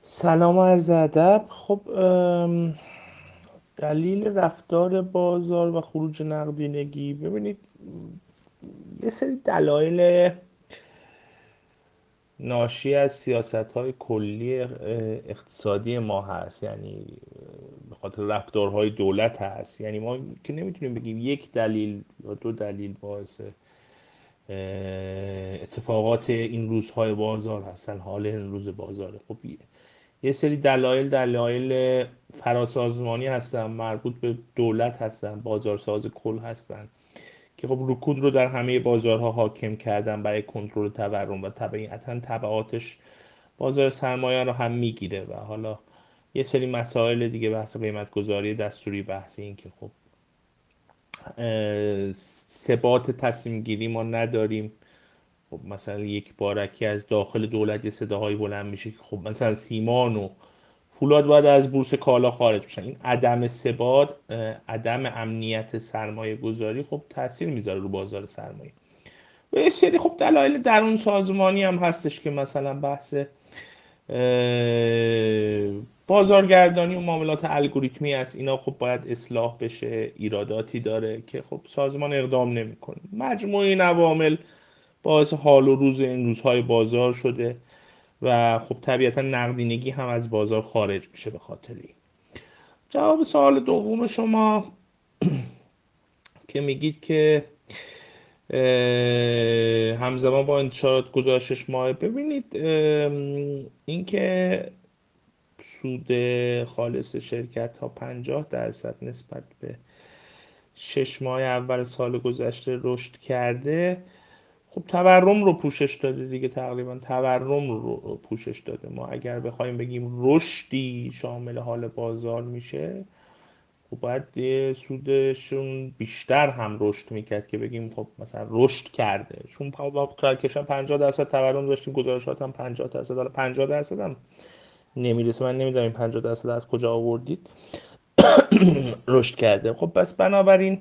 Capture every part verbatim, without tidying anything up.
سلام و عرض ادب. خب ام، دلیل رفتار بازار و خروج نقدینگی، ببینید یه سری دلایل ناشی از سیاست‌های کلی اقتصادی ما هست، یعنی به خاطر رفتارهای دولت هست. یعنی ما که نمیتونیم بگیم یک دلیل یا دو دلیل باعث اتفاقات این روزهای بازار هستن، حال این روز بازاره. خب یه سری دلایل دلایل فراسازمانی هستن، مربوط به دولت هستن، بازارساز کل هستن که خب رکود رو در همه بازارها حاکم کردن برای کنترل تورم و طبیعتا تبعاتش بازار سرمایه رو هم میگیره. و حالا یه سری مسائل دیگه، بحث قیمت گذاری دستوری، بحث این که خب ثبات تصمیم گیری ما نداریم. خب مثلا یک بارکی از داخل دولت یه صداهایی بلند میشه که خب مثلا سیمان و فولاد باید از بورس کالا خارج بشن. این عدم ثبات، عدم امنیت سرمایه گذاری خب تاثیر میذاره رو بازار سرمایه. و یه سری خب دلایل درون سازمانی هم هستش که مثلا بحث بازارگردانی و معاملات الگوریتمی است. اینا خب باید اصلاح بشه، ایراداتی داره که خب سازمان اقدام نمیکنه. مجموعه این عوامل باعث حال و روز این روزهای بازار شده و خب طبیعتا نقدینگی هم از بازار خارج میشه به خاطر این. جواب سوال دوم شما که میگید که همزمان با انتشارات گزارش شش ماهه، ببینید اینکه سود خالص شرکت ها پنجاه درصد نسبت به شش ماه اول سال گذشته رشد کرده، خب تورم رو پوشش داده دیگه. تقریبا تورم رو پوشش داده. ما اگر بخوایم بگیم رشدی شامل حال بازار میشه، خب باید یه سودشون بیشتر هم رشد میکرد که بگیم خب مثلا رشد کرده. چون با کشور پنجاه درصد تورم داشتیم، گزارشات هم پنجاه درصد، حالا پنجاه درصد هم نمیرسه. من نمیدونم این پنجاه درصد از کجا آوردید رشد کرده. خب پس بنابراین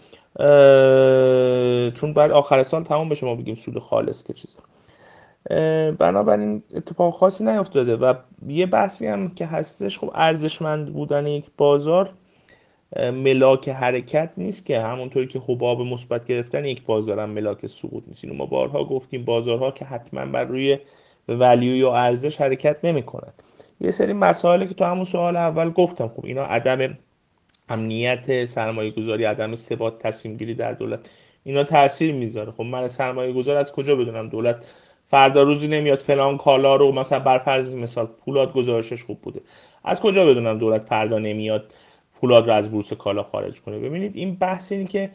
چون بعد آخر سال تمام به شما بگیم سود خالص که چیزه، بنابراین اتفاق خاصی نیفتاده. و یه بحثی هم که هستش، خب ارزشمند بودن یک بازار ملاک حرکت نیست، که همونطوری که حباب مثبت گرفتن یک بازار هم ملاک سقوط نیست. اینو ما بارها گفتیم، بازارها که حتما بر روی ولیو یا ارزش حرکت نمیکنن. یه سری مسائلی که تو همون سوال اول گفتم، خب اینا عدم امنیت سرمایه گذاری، عدم ثبات تصمیم گیری در دولت، اینا تاثیر میذاره. خب من سرمایه گذار از کجا بدونم دولت فردا روزی نمیاد فلان کالا رو، مثلا بر فرض مثال فولاد گزارشش خوب بوده، از کجا بدونم دولت فردا نمیاد فولاد رو از بورس کالا خارج کنه؟ ببینید این بحث اینه که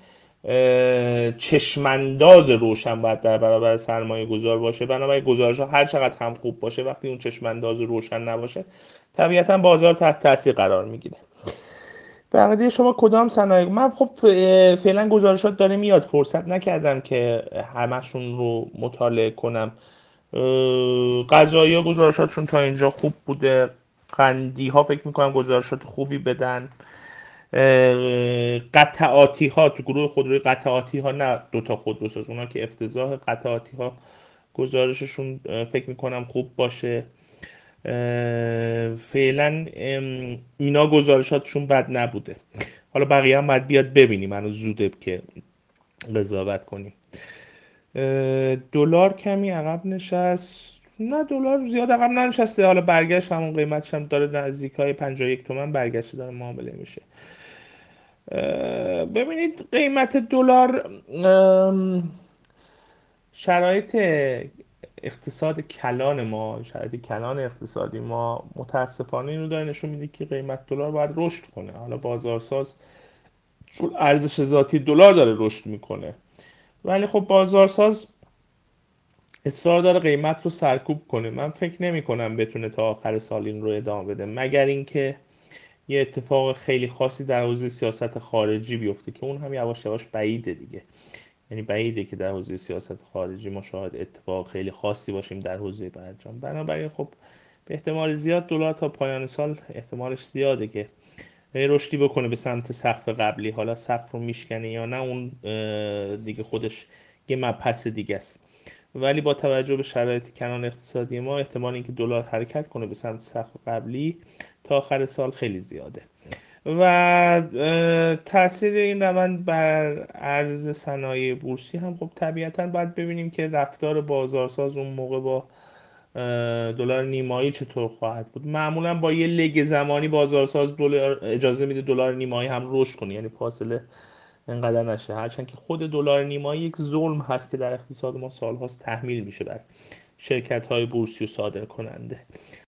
چشمانداز روشن باید در برابر سرمایه گذار باشه. بنابراین گزارش ها هر چقدر هم خوب باشه، وقتی اون چشمانداز روشن نباشه، طبیعتا بازار تحت تاثیر قرار میگیره. بقیه شما کدام صنایع؟ من خب فعلا گزارشات داره میاد، فرصت نکردم که همشون رو مطالعه کنم. قضایی گزارشاتشون تا اینجا خوب بوده. قندی ها فکر میکنم گزارشات خوبی بدن. قطعاتی ها تو گروه خودروی قطعاتی ها، نه دوتا خودروساز، اونا که افتضاح، قطعاتی ها گزارششون فکر میکنم خوب باشه. فعلا اینا گزارشاتشون بد نبوده. حالا بقیه هم باید بیاد ببینیم، هنوز زوده که قضاوت کنیم. دلار کمی عقب نشست؟ نه دلار زیاد عقب ننشسته، حالا برگشت همون قیمتش هم داره نزدیک های پنجاه و یک تومن برگشت داره معامله میشه. ببینید قیمت دلار، شرایط اقتصاد کلان ما، شرایط کلان اقتصادی ما متاسفانه اینو داره نشون میده که قیمت دلار باید رشد کنه. حالا بازارساز چون ارزش ذاتی دلار داره رشد میکنه، ولی خب بازارساز اصرار داره قیمت رو سرکوب کنه. من فکر نمی کنم بتونه تا آخر سال این رو ادامه بده، مگر اینکه یه اتفاق خیلی خاصی در حوزه سیاست خارجی بیفته که اون هم یواش یواش بعیده دیگه. یعنی بعیده که در حوزه سیاست خارجی ما شاهد اتفاق خیلی خاصی باشیم در حوزه برجام. بنابراین خب به احتمال زیاد دلار تا پایان سال احتمالش زیاده که رشدی بکنه به سمت سقف قبلی. حالا سقف رو میشکنه یا نه، اون دیگه خودش یه مبحث دیگه است. ولی با توجه به شرایط کنون اقتصادی ما احتمال اینکه دلار حرکت کنه به سمت سقف قبلی تا آخر سال خیلی زیاده و تاثیر این روند بر ارز صنایع بورسی هم خب طبیعتا باید ببینیم که رفتار بازارساز اون موقع با دلار نیمایی چطور خواهد بود. معمولا با یه لگ زمانی بازارساز دلار اجازه میده دلار نیمایی هم رشد کنه، یعنی فاصله اینقدر نشه، هرچند که خود دلار نیمایی یک ظلم هست که در اقتصاد ما سالهاست تحمیل میشه بر شرکت های بورسی و صادر کننده.